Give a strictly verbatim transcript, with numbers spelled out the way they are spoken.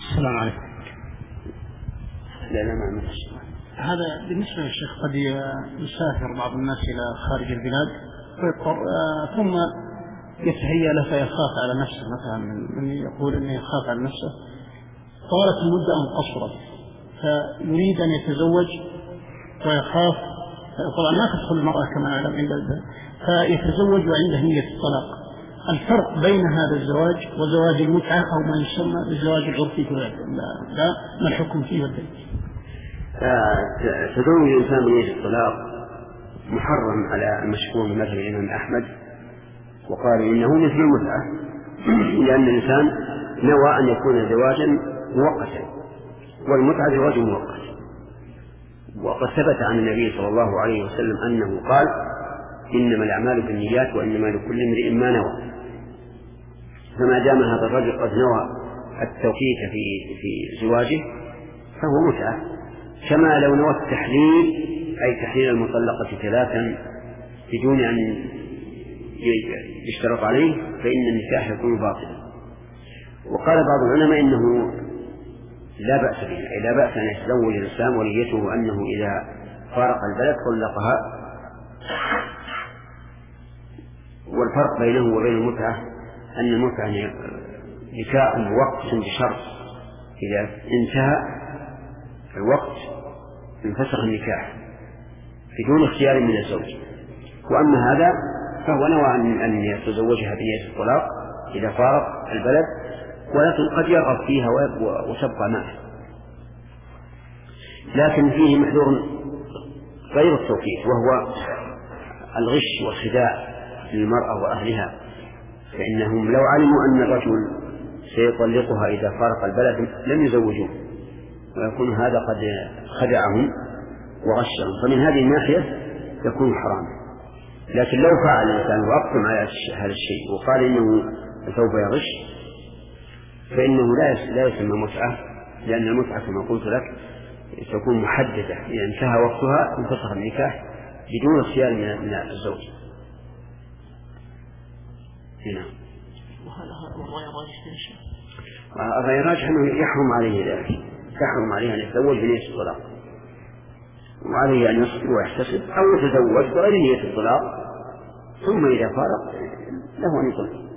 السلام عليكم. لا لا ما هذا بالنسبة للشيخ، قد يسافر بعض الناس إلى خارج البلاد ويضطر ثم يتهيأ له فيخاف على نفسه، مثلا من يقول أنه يخاف على نفسه طالت المدة أن قصرت فيريد أن يتزوج ويخاف، طبعا ما تدخل المرأة كما نعلم عند فيتزوج وعنده نية الطلاق. الفرق بين هذا الزواج وزواج المتعة أو ما يسمى بالزواج العرفي في لا ما الحكم فيه والدليل؟ تزوج الإنسان بنية الطلاق محرم على المشهور من مذهب الإمام أحمد، وقال إنه مثل المتعة، لأن الإنسان نوى أن يكون زواجا مؤقتا، والمتعة زواج مؤقت. وقد ثبت عن النبي صلى الله عليه وسلم أنه قال إنما الأعمال بالنيات وإنما لكل امرئ ما نوى. فما دام هذا الرجل قد نوى التوقيت في في زواجه فهو متعة، كما لو نوى التحليل أي تحليل المطلقة ثلاثا بدون أن يشترط عليه فإن النكاح يكون باطلا. وقال بعض العلماء إنه لا بأس به، أي لا بأس أن يتزوج الإنسان وليته أنه إذا فارق البلد طلقها. والفرق بينه وبين المتعة أن المتعة نكاح وقت بشرط، إذا انتهى الوقت انفسخ النكاح بدون اختيار من الزوج. وأما هذا فهو نوى أن يتزوجها بنية الطلاق إذا فارق البلد، ولكن قد يرغب فيها وتبقى معه. لكن فيه محذور غير التوقيت، وهو الغش والخداع للمرأة وأهلها، فإنهم لو علموا أن الرجل سيطلقها إذا فارق البلد لم يزوجوه، ويكون هذا قد خدعهم وغشهم، فمن هذه الناحية يكون حرام. لكن لو فعل الإنسان وأقسم على هذا الشيء وقال إنه سوف يغش فإنه لا يسمى متعة، لأن المتعة كما قلت لك تكون محددة، إذا انتهى وقتها انفسخ النكاح بدون اختيار من الزوج. هنا الرأي الراجح أنه يحرم عليه ذلك، يحرم عليه أن يتزوج بنية الطلاق، وعليه أن يصبر ويحتسب أو يتزوج بغير نية الطلاق، ثم إذا فارق له أن يطلق.